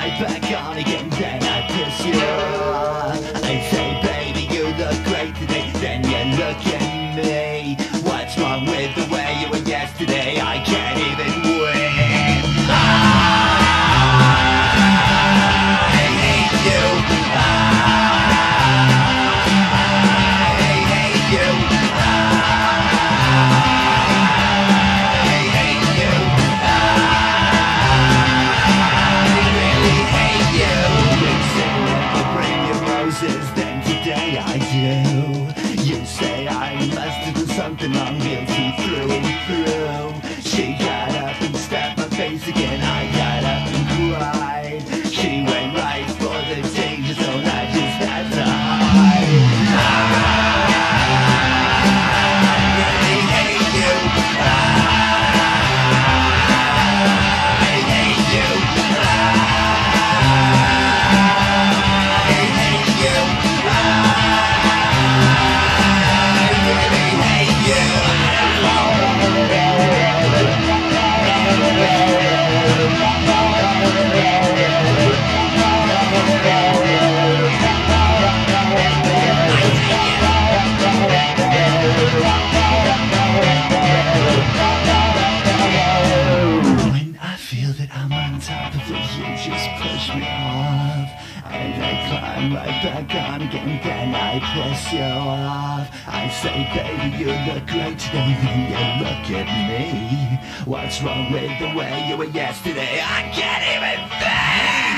right back on again, then I piss you off. I say, baby, you look great today, then you look at me. What's wrong with the way you were yesterday? I can't even win. I hate you. I hate you. I hate you. I really hate you. You say never bring your roses, then today I do. You say I must have done something wrong, guilty through and through. She got up and stabbed my face again, I got up and cried. She went right for the danger zone, I just had to hide. I really hate you. I hate you. I hate you. I really hate you. When I feel that I'm on top of it, you just push me off, and I climb right back on again, then I piss you off. I say, baby, you look great today, then you look at me. What's wrong with the way you were yesterday? I can't even think.